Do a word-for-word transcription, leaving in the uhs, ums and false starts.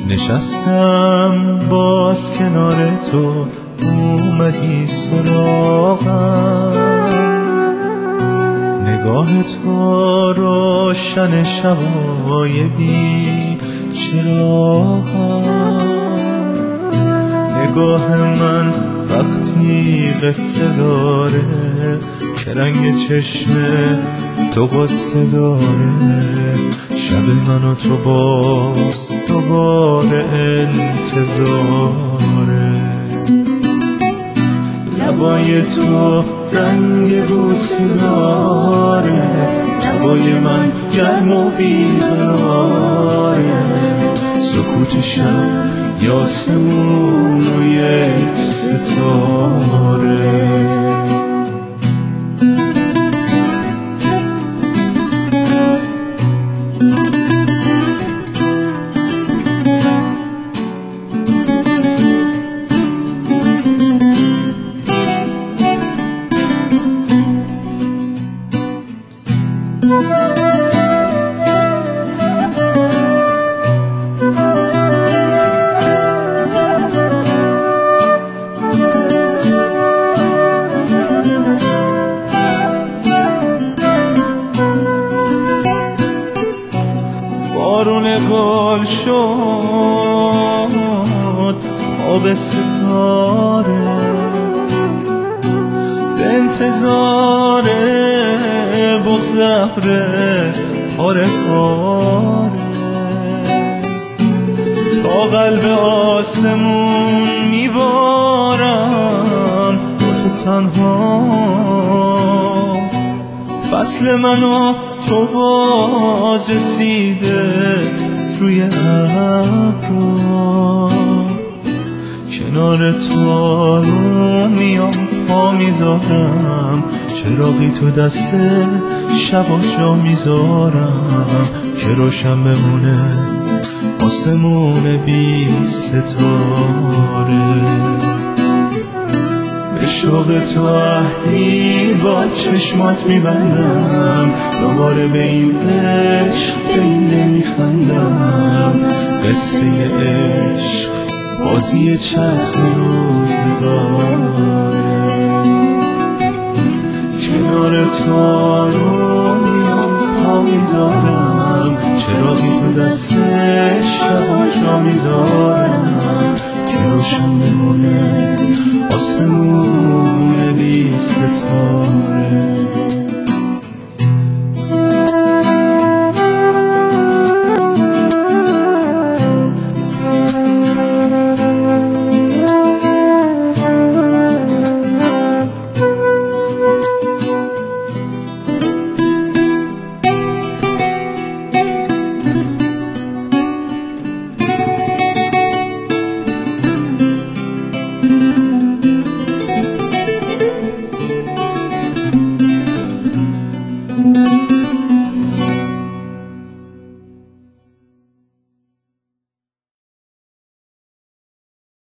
نشستم باز کنار تو، اومدی سراغم، نگاه تو روشن شبای بی چراغم، نگاه من وقتی قصه داره که رنگ چشم تو قصه داره، شب من و تو باز دوباره انتظاره، لبای تو رنگ بوسه داره، لبای من گرم و بیقراره، سکوت شب یاسمون و یک ستاره. بارون گل شد آب ستاره، به انتظار بغض ابر پاره پاره، تا قلب آسمون میبارم با تو تنها، فصل من و تو باز رسیده روی ابرا، کنار تو رو میام پا میذارم، چراغی تو دست شبا جا میذارم که روشن بمونه آسمون بی ستاره، به شوق تو عهدی با چشمات میبندم، دوباره به این عشق به این دل میخندم، قصه عشق بازی چرخ روزگاره، کنار تو رو میام پا میذارم، چراغی تو دست